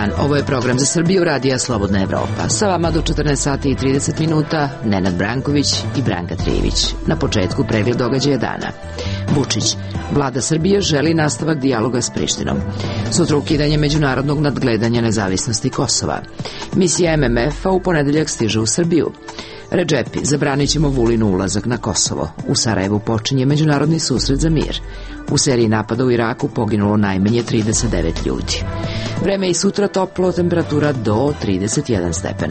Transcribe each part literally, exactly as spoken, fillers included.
dan, ovo je program za Srbiju Radija Slobodna Evropa. Sa vama do četrnaest sati i trideset minuta Nenad Branković i Branka Trijević. Na početku pregled događaja dana. Vučić. Vlada Srbije želi nastavak dijaloga s Prištinom. Sutra ukidanje međunarodnog nadgledanja nezavisnosti Kosova. Misija M M F-a u ponedeljak stiže u Srbiju. Redžepi, zabranit ćemo Vulinu ulazak na Kosovo. U Sarajevu počinje međunarodni susret za mir. U seriji napada u Iraku poginulo najmanje trideset devet ljudi. Vreme i sutra toplo, temperatura do trideset jedan stepen.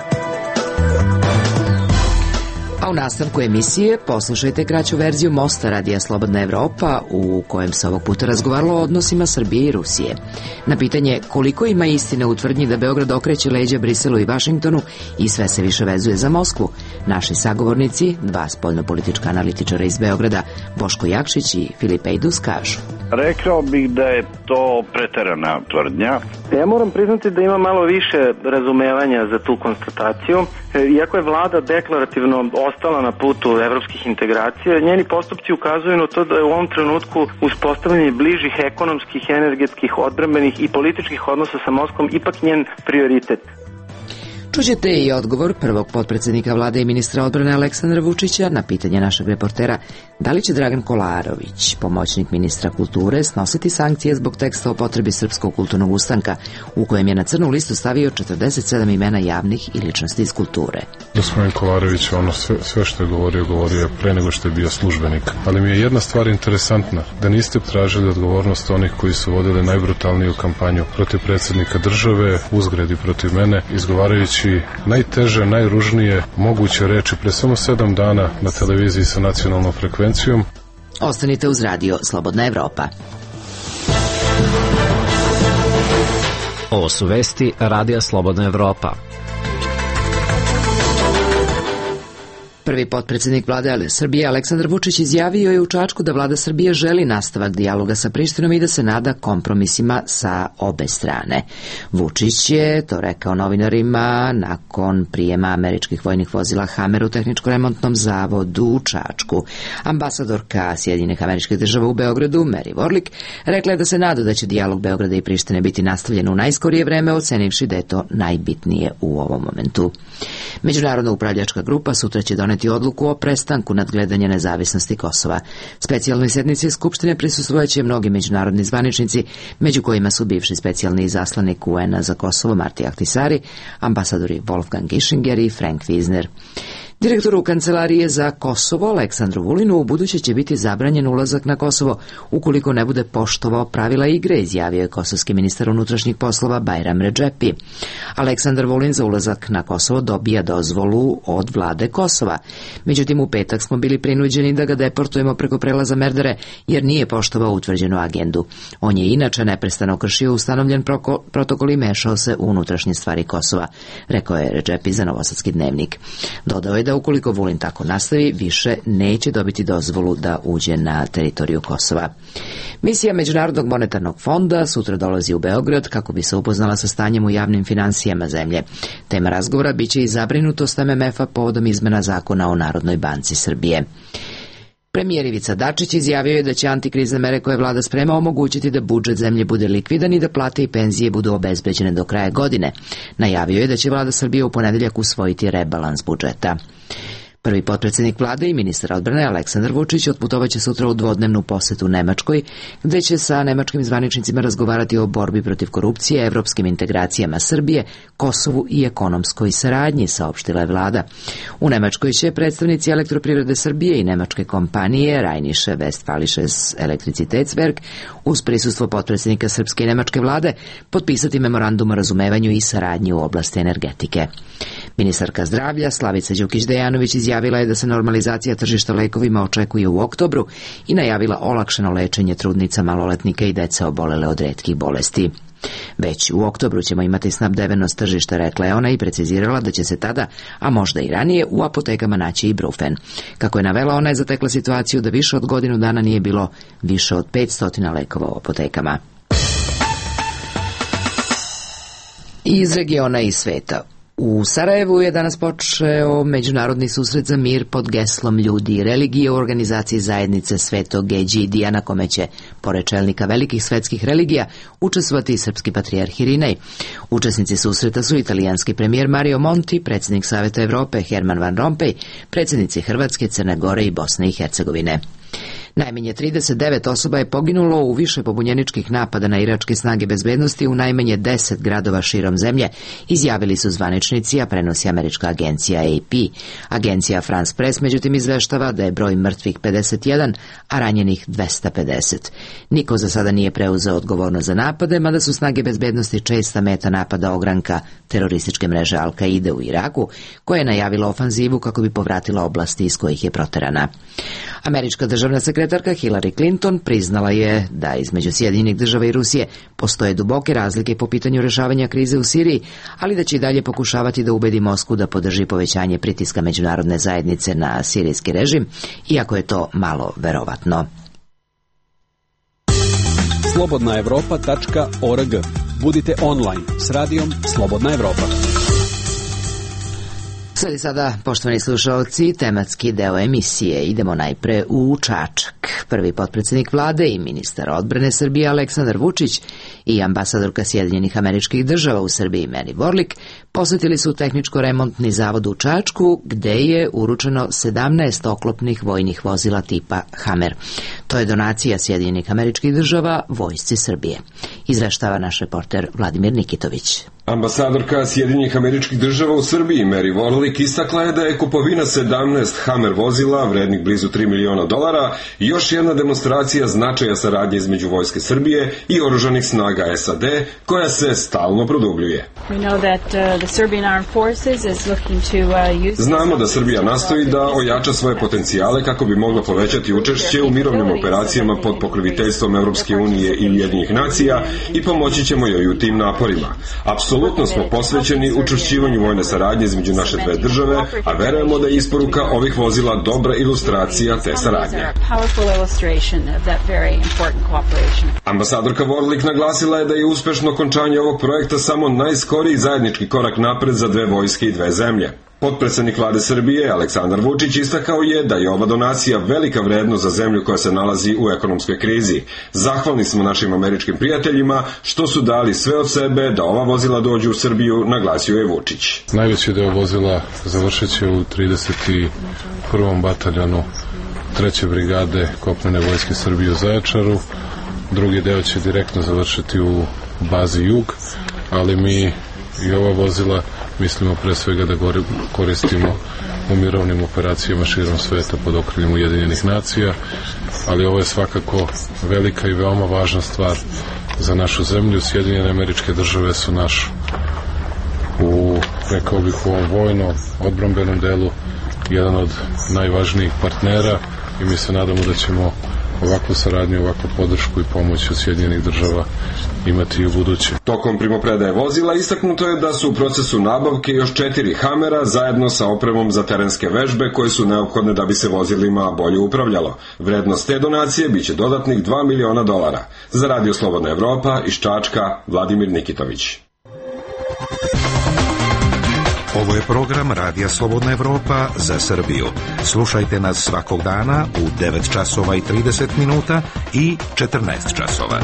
A u nastavku emisije poslušajte kraću verziju Mosta Radija Slobodna Evropa u kojem se ovog puta razgovaralo o odnosima Srbije i Rusije. Na pitanje koliko ima istine u tvrdnji da Beograd okreće leđa Briselu i Vašingtonu i sve se više vezuje za Moskvu, naši sagovornici, dva spoljnopolitička analitičara iz Beograda, Boško Jakšić i Filip Ejdus, kažu. Rekao bih da je to preterana tvrdnja. Ja moram priznati da ima malo više razumevanja za tu konstataciju. Iako je vlada deklarativno ostala na putu evropskih integracija, njeni postupci ukazuju na to da je u ovom trenutku uspostavljanje bližih ekonomskih, energetskih, odbrambenih i političkih odnosa sa Moskvom ipak njen prioritet. Čućete i odgovor prvog potpredsjednika vlade i ministra odbrane Aleksandra Vučića na pitanje našeg reportera da li će Dragan Kolarović, pomoćnik ministra kulture, snositi sankcije zbog teksta o potrebi srpskog kulturnog ustanka u kojem je na crnu listu stavio četrdeset sedam imena javnih i ličnosti iz kulture. Gospodin Kolarović, ono sve, sve što je govorio, govorio je pre nego što je bio službenik. Ali mi je jedna stvar interesantna, da niste tražili odgovornost onih koji su vodili najbrutalniju kampanju protiv predsjednika države, uzgredi protiv mene, izgovarajući najteže, najružnije moguće reči pre samo sedam dana na televiziji sa nacionalnom frekvencijom. Ostanite uz radio Slobodna Evropa. Ovo su vesti Radija Slobodna Evropa. Prvi potpredsjednik vlade Srbije Aleksandar Vučić izjavio je u Čačku da vlada Srbije želi nastavak dijaloga sa Prištinom i da se nada kompromisima sa obe strane. Vučić je to rekao novinarima nakon prijema američkih vojnih vozila Hammer u tehničko-remontnom zavodu u Čačku. Ambasadorka Sjedinjenih Američkih Država u Beogradu, Mary Warlick, rekla je da se nada da će dijalog Beograda i Prištine biti nastavljen u najskorije vreme, ocenivši da je to najbitnije u ovom momentu. Međunarodna upravljačka grupa sutra će doneti odluku o prestanku nadgledanja nezavisnosti Kosova. Specijalnoj sednici Skupštine prisustvojaće mnogi međunarodni zvaničnici, među kojima su bivši specijalni izaslanik U N-a za Kosovo Marti Ahtisaari, ambasadori Wolfgang Ischinger i Frank Wiesner. Direktoru Kancelarije za Kosovo Aleksandru Vulinu u buduće će biti zabranjen ulazak na Kosovo ukoliko ne bude poštovao pravila igre, izjavio je kosovski ministar unutrašnjih poslova Bajram Redžepi. Aleksandar Vulin za ulazak na Kosovo dobija dozvolu od vlade Kosova. Međutim, u petak smo bili prinuđeni da ga deportujemo preko prelaza Merdare jer nije poštovao utvrđenu agendu. On je inače neprestano kršio ustanovljen protokol i mešao se u unutrašnje stvari Kosova, rekao je Redžepi za Novosadski dnevnik. Dodao je da ukoliko Vulin tako nastavi, više neće dobiti dozvolu da uđe na teritoriju Kosova. Misija Međunarodnog monetarnog fonda sutra dolazi u Beograd kako bi se upoznala sa stanjem u javnim finansijama zemlje. Tema razgovora biće i zabrinutost M M F-a povodom izmena zakona o Narodnoj banci Srbije. Premijer Ivica Dačić izjavio je da će antikrizne mere koje vlada sprema omogućiti da budžet zemlje bude likvidan i da plate i penzije budu obezbeđene do kraja godine. Najavio je da će vlada Srbije u ponedeljak usvojiti rebalans budžeta. Prvi potpredsjednik vlade i ministar odbrane Aleksandar Vučić otputovaće sutra u dvodnevnu posetu Nemačkoj, gde će sa nemačkim zvaničnicima razgovarati o borbi protiv korupcije, evropskim integracijama Srbije, Kosovu i ekonomskoj saradnji, saopštila je vlada. U Nemačkoj će predstavnici Elektroprivrede Srbije i nemačke kompanije Rheinische Westfalisches Elektricitätswerk uz prisustvo potpredsjednika srpske i nemačke vlade potpisati memorandum o razumevanju i saradnji u oblasti energetike. Ministarka zdravlja Slavica Đukić-Dejanović izjavila je da se normalizacija tržišta lekovima očekuje u oktobru i najavila olakšano lečenje trudnica, maloletnika i dece obolele od retkih bolesti. Već u oktobru ćemo imati snabdevenost tržišta, rekla je ona i precizirala da će se tada, a možda i ranije, u apotekama naći i brufen. Kako je navela, ona je zatekla situaciju da više od godinu dana nije bilo više od petsto lekova u apotekama. Iz regiona i sveta. U Sarajevu je danas počeo međunarodni susret za mir pod geslom Ljudi i religije u organizaciji zajednice Svetog Eđidija, na kome će, pored čelnika velikih svetskih religija, učestvovati i srpski patrijarh Irinej. Učesnici susreta su italijanski premijer Mario Monti, predsjednik Saveta Evrope Herman Van Rompuy, predsjednici Hrvatske, Crne Gore i Bosne i Hercegovine. Najmanje trideset devet osoba je poginulo u više pobunjeničkih napada na iračke snage bezbednosti u najmanje deset gradova širom zemlje, izjavili su zvaničnici, a prenosi američka agencija A P. Agencija France Press međutim izveštava da je broj mrtvih pedeset jedan, a ranjenih dvesta pedeset. Niko za sada nije preuzeo odgovornost za napade, mada su snage bezbednosti česta meta napada ogranka terorističke mreže Al-Kaide u Iraku, koja je najavila ofanzivu kako bi povratila oblasti iz kojih je proterana. Američka državna sekretarka Hillary Clinton priznala je da između Sjedinjenih država i Rusije postoje duboke razlike po pitanju rešavanja krize u Siriji, ali da će i dalje pokušavati da ubedi Moskvu da podrži povećanje pritiska međunarodne zajednice na sirijski režim, iako je to malo verovatno. slobodna evropa tačka org. Budite online s radijom Slobodna Evropa. Sada sada, poštovani slušalci, tematski deo emisije. Idemo najpre u Čačak. Prvi potpredsjednik vlade i ministar odbrane Srbije Aleksandar Vučić i ambasadorka Sjedinjenih Američkih Država u Srbiji Mary Warlick posjetili su tehničko-remontni zavod u Čačku, gde je uručeno sedamnaest oklopnih vojnih vozila tipa Hammer. To je donacija Sjedinjenih Američkih Država vojsci Srbije. Izveštava naš reporter Vladimir Nikitović. Ambasadorka Sjedinjenih Američkih Država u Srbiji Mary Warlick istakla je da je kupovina sedamnaest Hammer vozila vrednih blizu tri miliona dolara još jedna demonstracija značaja saradnje između vojske Srbije i oružanih snaga S A D, koja se stalno produbljuje. Znamo da Srbija nastoji da ojača svoje potencijale kako bi mogla povećati učešće u mirovnim operacijama pod pokroviteljstvom Evropske unije i Ujedinjenih nacija i pomoći ćemo joj u tim naporima. Apsolutno smo posvećeni učvršćivanju vojne saradnje između naše dve države, a verujemo da je isporuka ovih vozila dobra ilustracija te saradnje. Ambasadorka Warlick naglasila je da je uspešno okončanje ovog projekta samo najskoriji zajednički korak napred za dve vojske i dve zemlje. Potpredsjednik vlade Srbije Aleksandar Vučić istakao je da je ova donacija velika vrednost za zemlju koja se nalazi u ekonomskoj krizi. Zahvalni smo našim američkim prijateljima što su dali sve od sebe da ova vozila dođu u Srbiju, naglasio je Vučić. Najveći deo vozila završit će u trideset prvom bataljonu treće brigade kopnene vojske Srbije u Zaječaru. Drugi deo će direktno završiti u bazi Jug, ali mi i ova vozila mislimo pre svega da koristimo u mirovnim operacijama širom sveta pod okriljem Ujedinjenih nacija, ali ovo je svakako velika i veoma važna stvar za našu zemlju. Sjedinjene Američke Države su naš, u, rekao bih, u ovom vojnom odbrambenom delu jedan od najvažnijih partnera i mi se nadamo da ćemo ovakvu saradnju, ovakvu podršku i pomoć od Sjedinjenih Država imati i u buduće. Tokom primopredaje vozila istaknuto je da su u procesu nabavke još četiri Hamera zajedno sa opremom za terenske vežbe koje su neophodne da bi se vozilima bolje upravljalo. Vrednost te donacije biće dodatnih dva miliona dolara. Za Radio Slobodna Evropa iz Čačka, Vladimir Nikitović. Ovo je program Radija Slobodna Evropa za Srbiju. Slušajte nas svakog dana u devet časova i trideset minuta i četrnaest časova.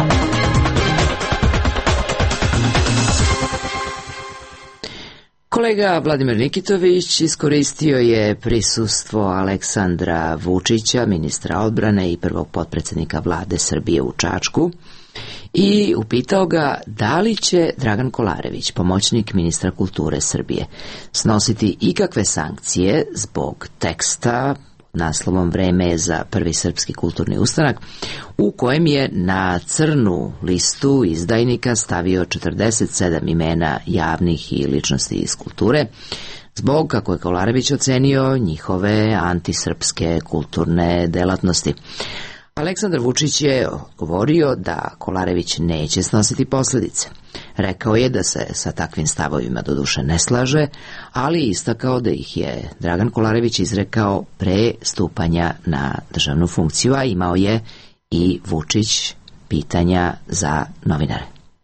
Kolega Vladimir Nikitović iskoristio je prisustvo Aleksandra Vučića, ministra odbrane i prvog potpredsjednika vlade Srbije u Čačku, i upitao ga da li će Dragan Kolarević, pomoćnik ministra kulture Srbije, snositi ikakve sankcije zbog teksta naslovom Vreme je za prvi srpski kulturni ustanak, u kojem je na crnu listu izdajnika stavio četrdeset sedam imena javnih i ličnosti iz kulture, zbog, kako je Kolarević ocenio, njihove antisrpske kulturne delatnosti. Aleksandar Vučić je govorio da Kolarević neće snositi posljedice. Rekao je da se sa takvim stavovima doduše ne slaže, ali istakao da ih je Dragan Kolarević izrekao pre stupanja na državnu funkciju, a imao je i Vučić pitanja za novinare.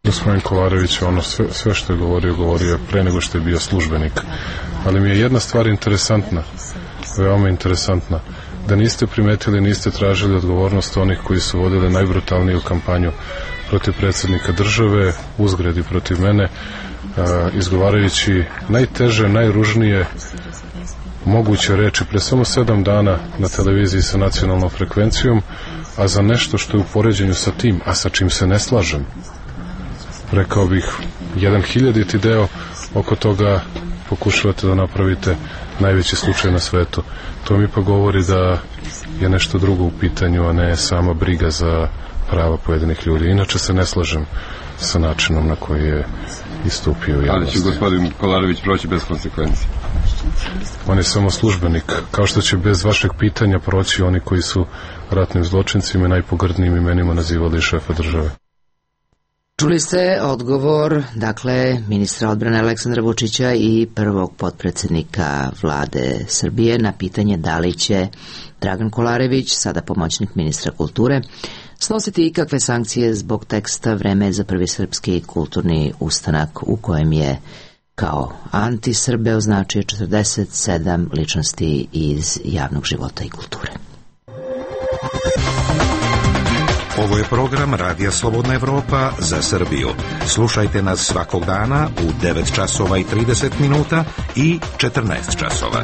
Gospodin Kolarević, ono sve, sve što je govorio, govorio pre nego što je bio službenik. Ali mi je jedna stvar interesantna, veoma interesantna, da niste primetili, niste tražili odgovornost onih koji su vodili najbrutalniju kampanju protiv predsjednika države, uzgredi protiv mene, a, izgovarajući najteže, najružnije moguće reči pre samo sedam dana na televiziji sa nacionalnom frekvencijom, a za nešto što je u poređenju sa tim, a sa čim se ne slažem, rekao bih, jedan hiljaditi deo oko toga pokušavate da napravite najveći slučaj na svetu. To mi pa govori da je nešto drugo u pitanju, a ne sama briga za prava pojedinih ljudi. Inače se ne slažem sa načinom na koji je istupio u javnosti. Ali će gospodin Kolarević proći bez konsekvencije? On je samo službenik, kao što će bez vašeg pitanja proći oni koji su ratnim zločincima i najpogrdnijim imenima nazivali šefa države. Čuli ste odgovor, dakle, ministra odbrane Aleksandra Vučića i prvog potpredsednika vlade Srbije na pitanje da li će Dragan Kolarević, sada pomoćnik ministra kulture, snositi ikakve sankcije zbog teksta Vreme za prvi srpski kulturni ustanak u kojem je kao anti-Srbe označio četrdeset sedam ličnosti iz javnog života i kulture. Ovo je program Radija Slobodna Evropa za Srbiju. Slušajte nas svakog dana u devet časova i trideset minuta i četrnaest časova.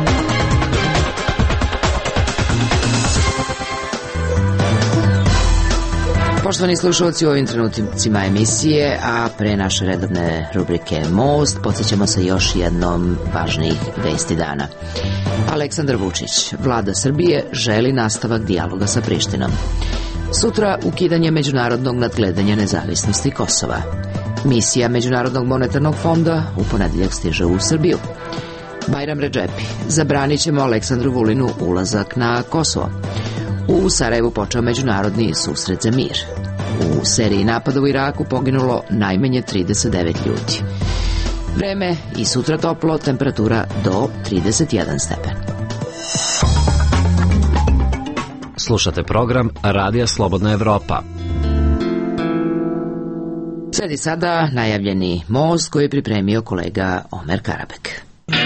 Poštovani slušalci, u ovim trenucima emisije, a pre naše redovne rubrike Most, podsjećamo se još jednom važnijih vesti dana. Aleksandar Vučić, vlada Srbije, želi nastavak dijaloga sa Prištinom. Sutra ukidanje međunarodnog nadgledanja nezavisnosti Kosova. Misija Međunarodnog monetarnog fonda u ponedeljak stiže u Srbiju. Bajram Redžepi, zabranit ćemo Aleksandru Vulinu ulazak na Kosovo. U Sarajevu počeo međunarodni susret za mir. U seriji napada u Iraku poginulo najmanje trideset devet ljudi. Vreme i sutra toplo, temperatura do trideset jedan stepen. Slušate program Radija Slobodna Evropa. Sledi sada najavljeni most koji je pripremio kolega Omer Karabek.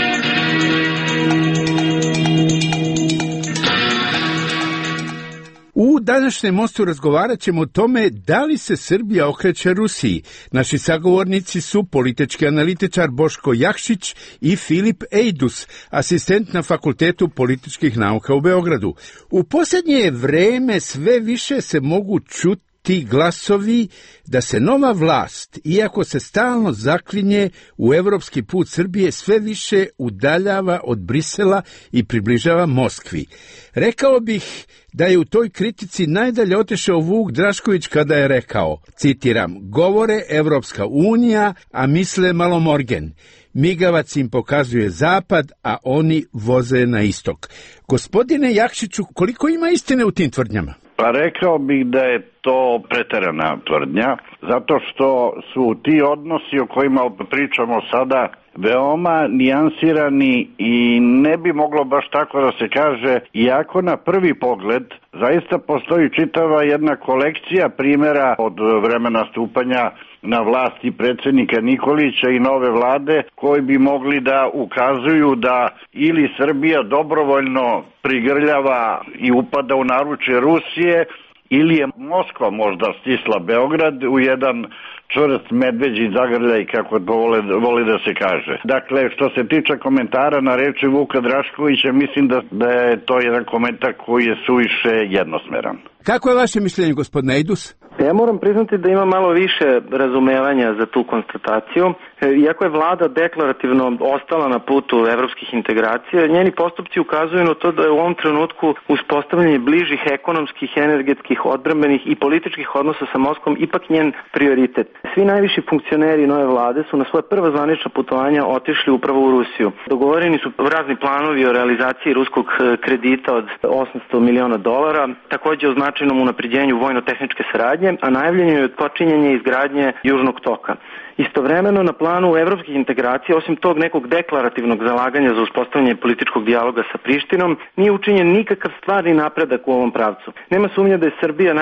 U današnjem mostu razgovarat ćemo o tome da li se Srbija okreće Rusiji. Naši sagovornici su politički analitičar Boško Jakšić i Filip Ejdus, asistent na Fakultetu političkih nauka u Beogradu. U posljednje vreme sve više se mogu čuti ti glasovi da se nova vlast, iako se stalno zaklinje u evropski put Srbije, sve više udaljava od Brisela i približava Moskvi. Rekao bih da je u toj kritici najdalje otišao Vuk Drašković kada je rekao, citiram, govore Evropska unija, a misle Malomorgen. Migavac im pokazuje zapad, a oni voze na istok. Gospodine Jakšiću, koliko ima istine u tim tvrdnjama? Pa rekao bih da je to preterana tvrdnja, zato što su ti odnosi o kojima pričamo sada veoma nijansirani i ne bi moglo baš tako da se kaže, iako na prvi pogled zaista postoji čitava jedna kolekcija primjera od vremena stupanja na vlasti predsjednika Nikolića i nove vlade koji bi mogli da ukazuju da ili Srbija dobrovoljno prigrljava i upada u naručje Rusije ili je Moskva možda stisla Beograd u jedan čvrst medveđi zagrljaj, kako to vole, voli da se kaže. Dakle, što se tiče komentara na reči Vuka Draškovića, mislim da, da je to jedan komentar koji je suviše jednosmeran. Kako je vaše mišljenje, gospodine Ejdus? Ja moram priznati da ima malo više razumevanja za tu konstataciju. Iako je vlada deklarativno ostala na putu evropskih integracija, njeni postupci ukazuju na to da je u ovom trenutku uspostavljanje bližih ekonomskih, energetskih, odbrambenih i političkih odnosa sa Moskvom ipak njen prioritet. Svi najviši funkcioneri nove vlade su na svoje prva zvanična putovanja otišli upravo u Rusiju. Dogovoreni su razni planovi o realizaciji ruskog kredita od osamsto miliona dolara, takođe o značajnom unapređenju vojno-tehničke saradnje, a najavljeno je počinjanje izgradnje Južnog toka. Istovremeno na planu evropskih integracija, osim tog nekog deklarativnog zalaganja za uspostavljanje političkog dijaloga sa Prištinom, nije učinjen nikakav stvarni napredak u ovom pravcu. Nema sumnje da je Srbija nakon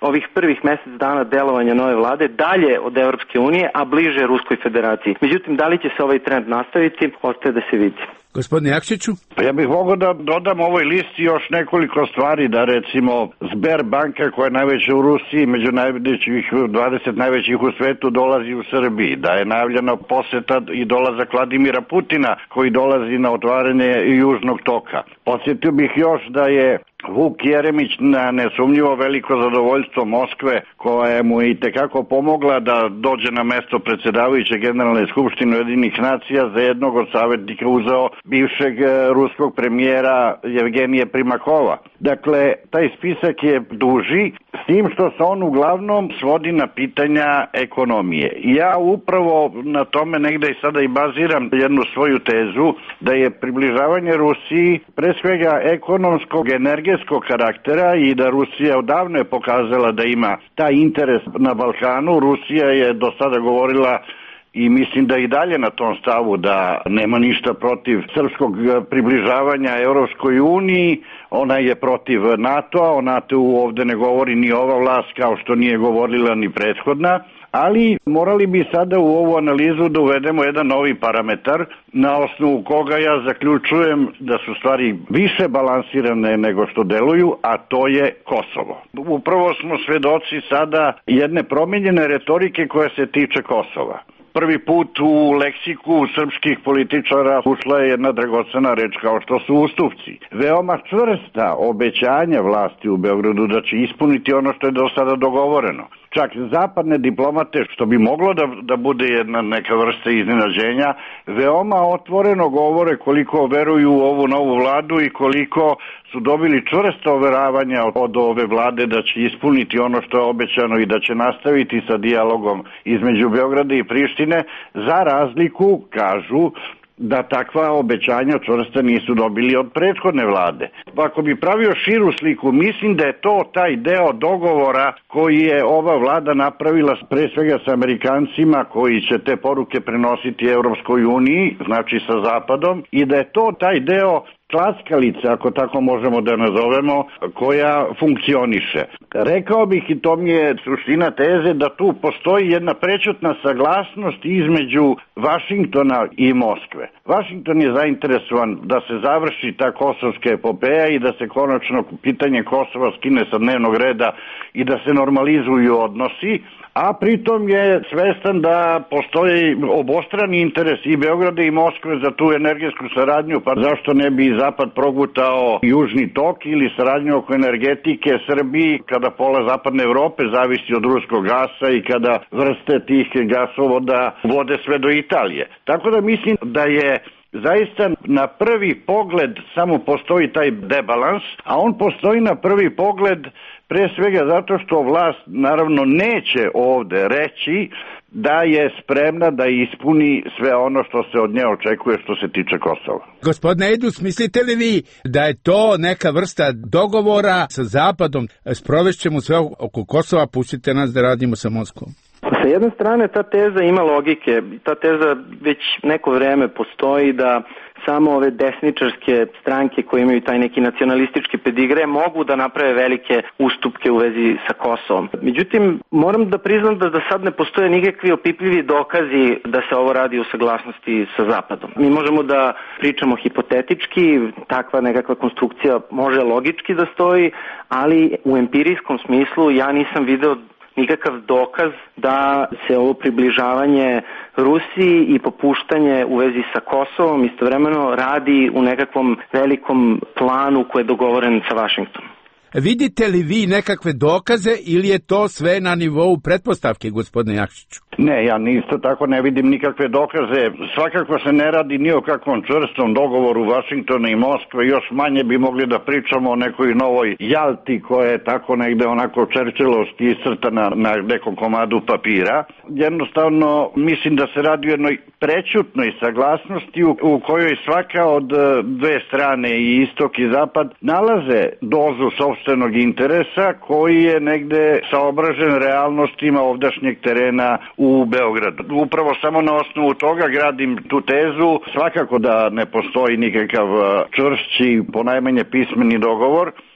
ovih prvih mesec dana delovanja nove vlade dalje od Evropske unije, a bliže Ruskoj federaciji. Međutim, da li će se ovaj trend nastaviti, ostaje da se vidi. Gospodine Jakšiću? Pa ja bih mogao da dodam ovoj listi još nekoliko stvari, da recimo Sberbanka, koja je najveća u Rusiji, među najvećih dvadeset najvećih u svetu, dolazi u Srbiji, da je najavljena poseta i dolazak Vladimira Putina koji dolazi na otvaranje Južnog toka. Podsjetio bih još da je Vuk Jeremić na nesumnjivo veliko zadovoljstvo Moskve, koja mu je i tekako pomogla da dođe na mesto predsedavajuće Generalne skupštine Ujedinjenih nacija, za jednog od savjetnika uzeo bivšeg ruskog premijera Jevgenije Primakova. Dakle, taj spisak je duži, s tim što se on uglavnom svodi na pitanja ekonomije. Ja upravo na tome negde i sada i baziram jednu svoju tezu, da je približavanje Rusiji pre svega ekonomskog, energetskog karaktera i da Rusija odavno je pokazala da ima taj interes na Balkanu. Rusija je do sada govorila i mislim da i dalje na tom stavu da nema ništa protiv srpskog približavanja Europskoj uniji. Ona je protiv NATO-a, o NATO-u ovde ne govori ni ova vlast kao što nije govorila ni prethodna, ali morali bi sada u ovu analizu da uvedemo jedan novi parametar na osnovu koga ja zaključujem da su stvari više balansirane nego što deluju, a to je Kosovo. Upravo smo svedoci sada jedne promijenjene retorike koja se tiče Kosova. Prvi put u leksiku srpskih političara ušla je jedna dragocena reč kao što su ustupci. Veoma čvrsta obećanja vlasti u Beogradu da će ispuniti ono što je do sada dogovoreno. Čak zapadne diplomate, što bi moglo da, da bude jedna neka vrsta iznenađenja, veoma otvoreno govore koliko veruju u ovu novu vladu i koliko su dobili čvrsto overavanja od ove vlade da će ispuniti ono što je obećano i da će nastaviti sa dijalogom između Beograda i Prištine, za razliku, kažu, da takva obećanja čvrsta nisu dobili od prethodne vlade. Ako bi pravio širu sliku, mislim da je to taj deo dogovora koji je ova vlada napravila pre svega sa Amerikancima koji će te poruke prenositi Evropskoj uniji, znači sa Zapadom, i da je to taj deo klackalica, ako tako možemo da nazovemo, koja funkcioniše. Rekao bih, i to mi je suština teze, da tu postoji jedna prečutna saglasnost između Vašingtona i Moskve. Vašington je zainteresovan da se završi ta kosovska epopeja i da se konačno pitanje Kosova skine sa dnevnog reda i da se normalizuju odnosi, a pritom je svestan da postoji obostrani interes i Beograda i Moskve za tu energetsku saradnju, pa zašto ne bi Zapad progutao Južni tok ili saradnju oko energetike Srbiji, kada pola zapadne Evrope zavisi od ruskog gasa i kada vrste tih gasovoda vode sve do Italije. Tako da mislim da je zaista na prvi pogled samo postoji taj debalans, a on postoji na prvi pogled pre svega zato što vlast naravno neće ovde reći da je spremna da ispuni sve ono što se od nje očekuje što se tiče Kosova. Gospodine Ejdus, mislite li vi da je to neka vrsta dogovora sa Zapadom? Sprovešćemo sve oko Kosova, pustite nas da radimo sa Moskvom. Sa jedne strane ta teza ima logike, ta teza već neko vreme postoji da samo ove desničarske stranke koje imaju taj neki nacionalistički pedigre mogu da naprave velike ustupke u vezi sa Kosovom. Međutim, moram da priznam da, da sad ne postoje nikakvi opipljivi dokazi da se ovo radi u saglasnosti sa Zapadom. Mi možemo da pričamo hipotetički, takva nekakva konstrukcija može logički da stoji, ali u empirijskom smislu ja nisam video nikakav dokaz da se ovo približavanje Rusiji i popuštanje u vezi sa Kosovom istovremeno radi u nekakvom velikom planu koji je dogovoren sa Vašingtonom. Vidite li vi nekakve dokaze ili je to sve na nivou pretpostavke, gospodine Jakšiću? Ne, ja isto tako ne vidim nikakve dokaze. Svakako se ne radi ni o kakvom čvrstom dogovoru Vašingtona i Moskve, još manje bi mogli da pričamo o nekoj novoj Jalti koja je tako negde onako čerčelovski iscrtana na nekom komadu papira. Jednostavno mislim da se radi o jednoj prečutnoj saglasnosti u, u kojoj svaka od dve strane, i istok i zapad, nalaze dozu sopstvenog interesa koji je negde saobražen realnostima ovdašnjeg terena u Beogradu. Upravo samo na osnovu toga gradim tu tezu. Svakako da ne postoji nikakav čvršći, ponajmanje pismeni dogovor,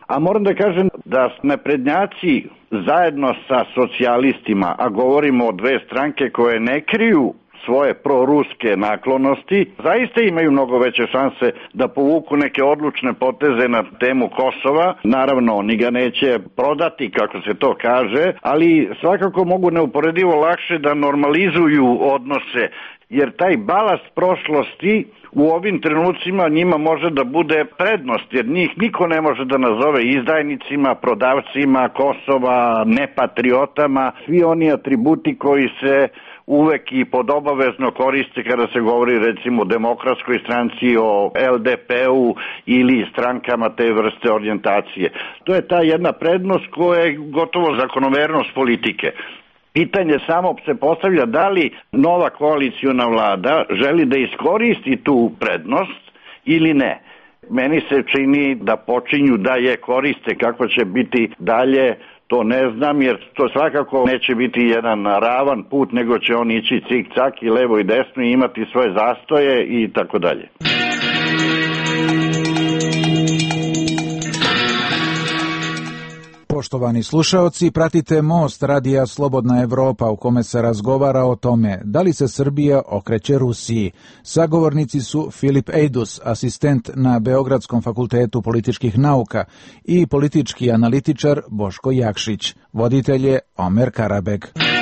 A moram da kažem da naprednjaci zajedno sa socijalistima, a govorimo o dve stranke koje ne kriju svoje proruske naklonosti, zaista imaju mnogo veće šanse da povuku neke odlučne poteze na temu Kosova. Naravno, oni ga neće prodati, kako se to kaže, ali svakako mogu neuporedivo lakše da normalizuju odnose, jer taj balast prošlosti u ovim trenucima njima može da bude prednost, jer njih niko ne može da nazove izdajnicima, prodavcima Kosova, nepatriotama, svi oni atributi koji se uvek i podobavezno koriste kada se govori recimo o demokratskoj stranci, o el de pe-u ili strankama te vrste orijentacije. To je ta jedna prednost koja je gotovo zakonomernost politike. Pitanje samo se postavlja da li nova koaliciona vlada želi da iskoristi tu prednost ili ne. Meni se čini da počinju da je koriste. Kako će biti dalje, to ne znam, jer to svakako neće biti jedan ravan put, nego će on ići cik-cak i levo i desno i imati svoje zastoje i tako dalje. Poštovani slušaoci, pratite Most radija Slobodna Evropa u kome se razgovara o tome da li se Srbija okreće Rusiji. Sagovornici su Filip Ejdus, asistent na Beogradskom fakultetu političkih nauka, i politički analitičar Boško Jakšić. Voditelj je Omer Karabeg.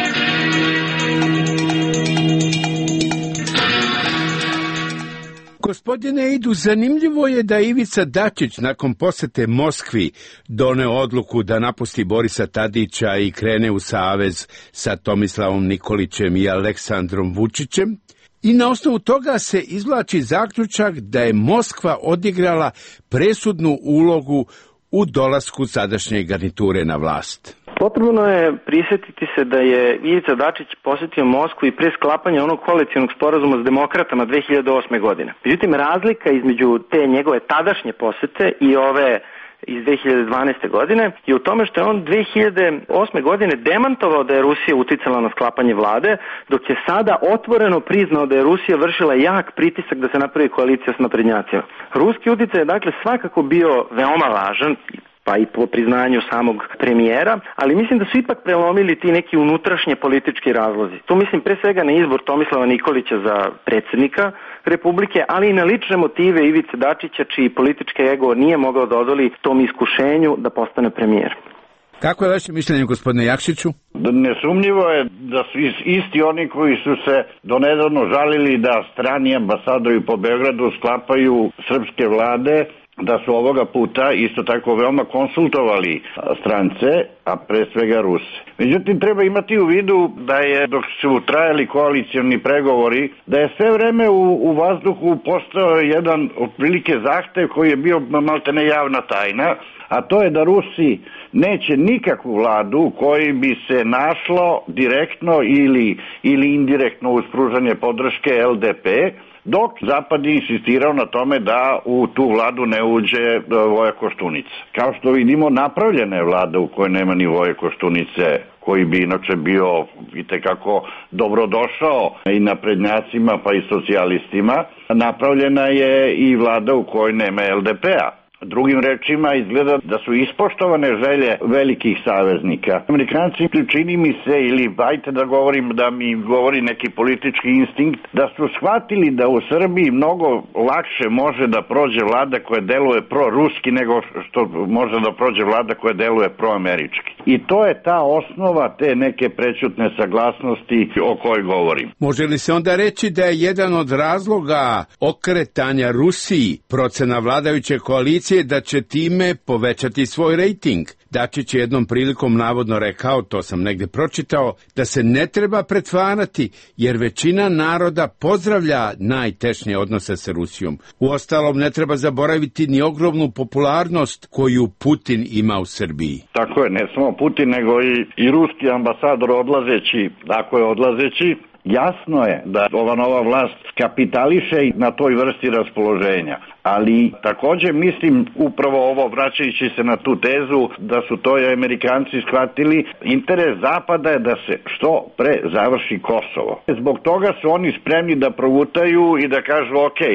Gospodine Idu, zanimljivo je da Ivica Dačić nakon posete Moskvi doneo odluku da napusti Borisa Tadića i krene u savez sa Tomislavom Nikolićem i Aleksandrom Vučićem. I na osnovu toga se izvlači zaključak da je Moskva odigrala presudnu ulogu u dolasku sadašnje garniture na vlast. Potrebno je prisjetiti se da je Ivica Dačić posjetio Moskvu i pre sklapanja onog koalicionog sporazuma s demokratama dve hiljade osme. godine. Međutim, razlika između te njegove tadašnje posete i ove iz dve hiljade dvanaeste. godine je u tome što je on dve hiljade osme. godine demantovao da je Rusija uticala na sklapanje vlade, dok je sada otvoreno priznao da je Rusija vršila jak pritisak da se napravi koalicija s naprednjacima. Ruski uticaj je dakle svakako bio veoma važan, pa i po priznanju samog premijera, ali mislim da su ipak prelomili ti neki unutrašnje politički razlozi. Tu mislim pre svega na izbor Tomislava Nikolića za predsjednika Republike, ali i na lične motive Ivice Dačića, čiji politički ego nije mogao da odoli tom iskušenju da postane premijer. Kako je vaše mišljenje, gospodine Jakšiću? Nesumnjivo je da su isti oni koji su se donedavno žalili da strani ambasadori po Beogradu sklapaju srpske vlade, da su ovoga puta isto tako veoma konsultovali strance, a pre svega Ruse. Međutim, treba imati u vidu da je, dok su trajali koalicioni pregovori, da je sve vreme u, u vazduhu postao jedan otprilike zahtev koji je bio maltene javna tajna, a to je da Rusi neće nikakvu vladu koji bi se našlo direktno ili, ili indirektno uz pružanje podrške el de pe, dok Zapad je insistirao na tome da u tu vladu ne uđe Voja Koštunica. Kao što vidimo, napravljena je vlada u kojoj nema ni Voje Koštunice, koji bi inače bio itekako dobrodošao i naprednjacima pa i socijalistima. Napravljena je i vlada u kojoj nema el de pe-a. Drugim rečima, izgleda da su ispoštovane želje velikih saveznika. Amerikanci, čini mi se, ili bajte da govorim, da mi govori neki politički instinkt, da su shvatili da u Srbiji mnogo lakše može da prođe vlada koja deluje proruski nego što može da prođe vlada koja deluje proamerički. I to je ta osnova te neke prećutne saglasnosti o kojoj govorim. Može li se onda reći da je jedan od razloga okretanja Rusiji procena vladajuće koalicije da će time povećati svoj rejting? Dačić je jednom prilikom navodno rekao, to sam negde pročitao, da se ne treba pretvarati jer većina naroda pozdravlja najtešnje odnose sa Rusijom. Uostalom, ne treba zaboraviti ni ogromnu popularnost koju Putin ima u Srbiji. Tako je, ne samo Putin, nego i, i ruski ambasador odlazeći, tako je odlazeći. Jasno je da ova nova vlast kapitališe na toj vrsti raspoloženja, ali također mislim, upravo ovo vraćajući se na tu tezu, da su to i Amerikanci shvatili, interes Zapada je da se što pre završi Kosovo. Zbog toga su oni spremni da progutaju i da kažu ok,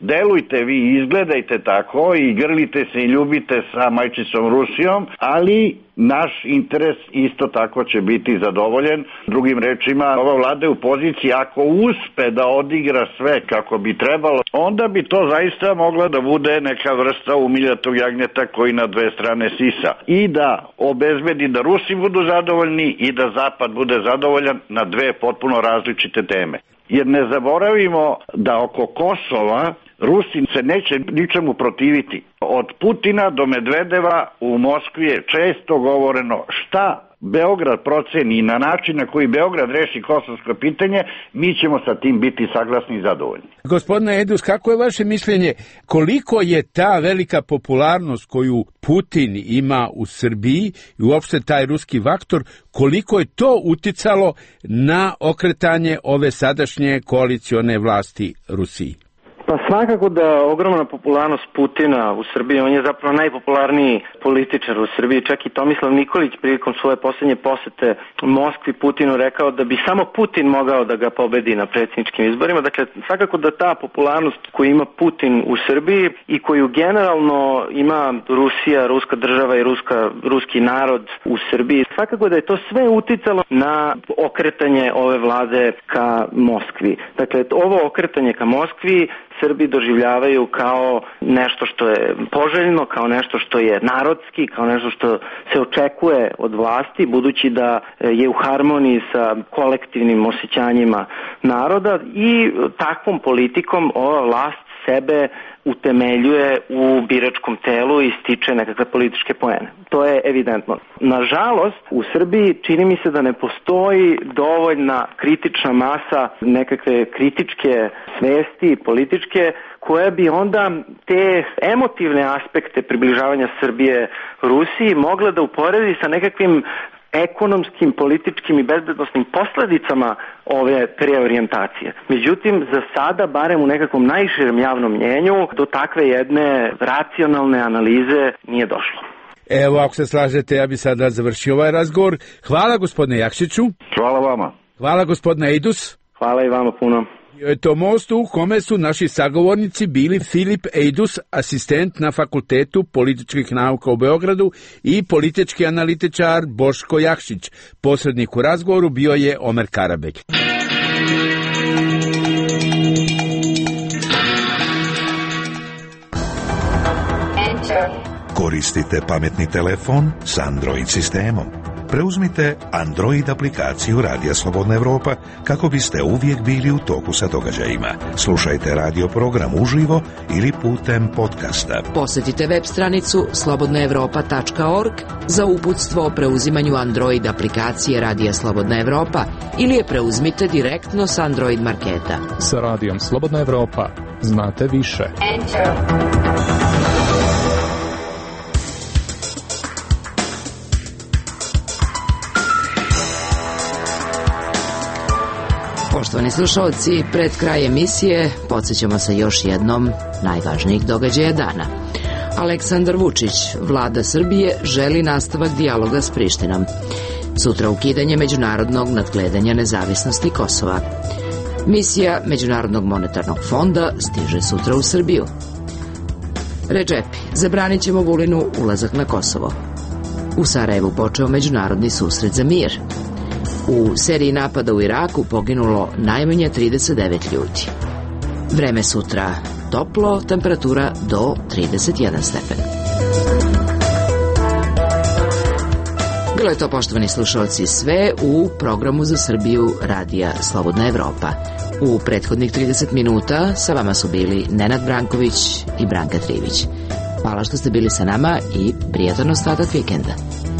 delujte vi, izgledajte tako i grlite se i ljubite sa majčicom Rusijom, ali naš interes isto tako će biti zadovoljen. Drugim rečima, ova vlada je u poziciji, ako uspe da odigra sve kako bi trebalo, onda bi to zaista mogla da bude neka vrsta umiljatog jagnjeta koji na dve strane sisa. I da obezbedi da Rusi budu zadovoljni i da Zapad bude zadovoljan na dve potpuno različite teme. Jer ne zaboravimo da oko Kosova Rusi se neće ničemu protiviti. Od Putina do Medvedeva u Moskvi je često govoreno šta Beograd proceni na način na koji Beograd reši kosovsko pitanje, mi ćemo sa tim biti saglasni i zadovoljni. Gospodine Ejdus, kako je vaše mišljenje, koliko je ta velika popularnost koju Putin ima u Srbiji i uopšte taj ruski faktor, koliko je to uticalo na okretanje ove sadašnje koalicione vlasti Rusiji? Pa svakako da ogromna popularnost Putina u Srbiji, on je zapravo najpopularniji političar u Srbiji, čak i Tomislav Nikolić prilikom svoje posljednje posete Moskvi Putinu rekao da bi samo Putin mogao da ga pobedi na predsjedničkim izborima. Dakle, svakako da ta popularnost koju ima Putin u Srbiji i koju generalno ima Rusija, ruska država i ruska, ruski narod u Srbiji, svakako da je to sve uticalo na okretanje ove vlade ka Moskvi. Dakle, ovo okretanje ka Moskvi Srbi doživljavaju kao nešto što je poželjno, kao nešto što je narodski, kao nešto što se očekuje od vlasti, budući da je u harmoniji sa kolektivnim osjećanjima naroda i takvom politikom ova vlast sebe utemeljuje u biračkom telu i stiče nekakve političke poene. To je evidentno. Nažalost, u Srbiji čini mi se da ne postoji dovoljna kritična masa nekakve kritičke svesti političke koja bi onda te emotivne aspekte približavanja Srbije Rusiji mogla da uporedi sa nekakvim ekonomskim, političkim i bezbednosnim posledicama ove preorijentacije. Međutim, za sada, barem u nekakvom najširem javnom mnjenju, do takve jedne racionalne analize nije došlo. Evo, ako se slažete, ja bi sada završio ovaj razgovor. Hvala gospodine Jakšiću. Hvala vama. Hvala gospodine Ejdus. Hvala i vama puno. Bio je to most u kome su naši sagovornici bili Filip Ejdus, asistent na Fakultetu političkih nauka u Beogradu, i politički analitičar Boško Jakšić. Posrednik u razgovoru bio je Omer Karabelj. Koristite pametni telefon s Android sistemom. Preuzmite Android aplikaciju Radija Slobodna Evropa kako biste uvijek bili u toku sa događajima. Slušajte radio program uživo ili putem podcasta. Posjetite web stranicu slobodna evropa tačka org za uputstvo o preuzimanju Android aplikacije Radija Slobodna Evropa ili je preuzmite direktno s Android marketa. Sa Radijom Slobodna Evropa znate više. Enter. Poštovani slušalci, pred kraj emisije podsjećamo se još jednom najvažnijih događaja dana. Aleksandar Vučić, vlada Srbije, želi nastavak dijaloga s Prištinom. Sutra ukidanje međunarodnog nadgledanja nezavisnosti Kosova. Misija Međunarodnog monetarnog fonda stiže sutra u Srbiju. Redžepi, zabranit ćemo Vulinu ulazak na Kosovo. U Sarajevu počeo međunarodni susret za mir. U seriji napada u Iraku poginulo najmanje trideset devet ljudi. Vreme sutra toplo, temperatura do trideset jedan stepen. Bilo je to, poštovani slušalci, sve u programu za Srbiju Radija Slobodna Evropa. U prethodnih trideset minuta sa vama su bili Nenad Branković i Branka Trivić. Hvala što ste bili sa nama i prijatan ostatak vikenda.